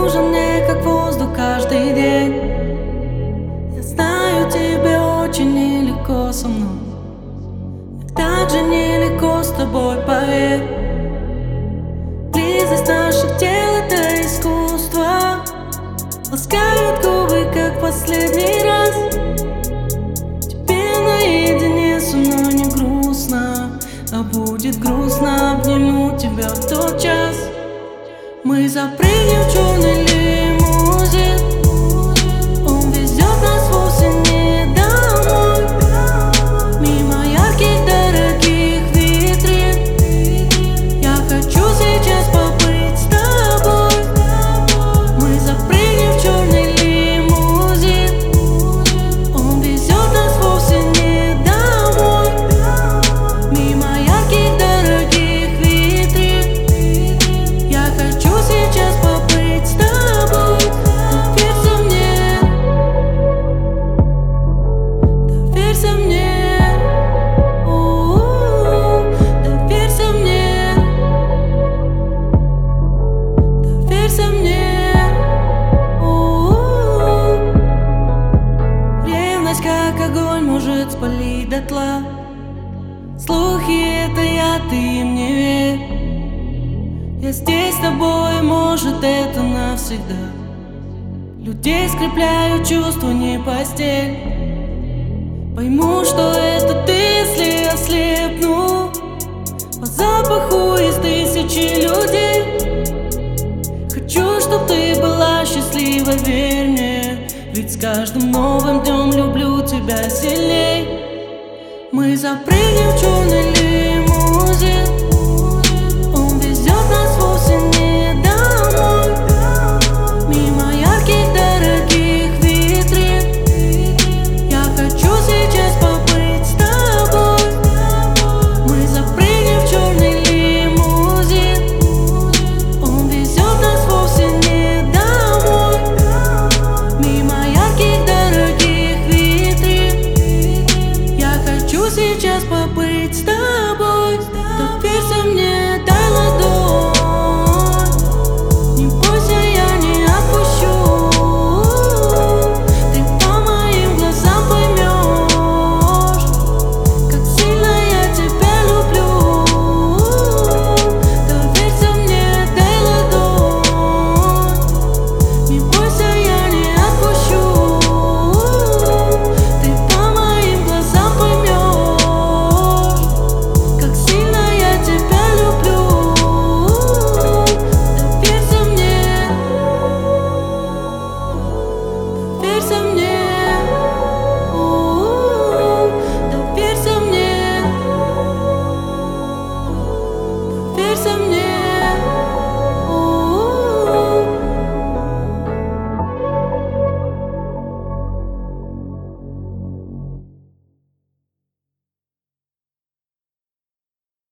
нужен мне как воздух каждый день. Я знаю, тебе очень нелегко со мной, мне так же нелегко с тобой, поверь. Близость наших тел — это искусство, ласкают губы, как последний раз. Тебе наедине со мной не грустно, а будет грустно, обниму тебя в тот час. Мы запрыгнем в черный лимузин, он везет нас вовсе не домой, мимо ярких дорогих витрин. Я хочу сейчас побыть с тобой. Мы запрыгнем в черный лимузин, он везет нас вовсе не домой, мимо ярких дорогих витрин. Я хочу сейчас побыть с тобой. Доверься мне, доверься мне, доверься мне, доверься мне. Ревность, как огонь, может спалить дотла. Слухи — это я, ты им не верь. Я здесь с тобой, может, это навсегда. Людей скрепляют чувства, не постель. Пойму, что это ты, если ослепну по запаху из тысячи людей. Хочу, чтоб ты была счастлива, верь мне, ведь с каждым новым днем люблю тебя сильней. Мы запрыгнем в черный лимузин,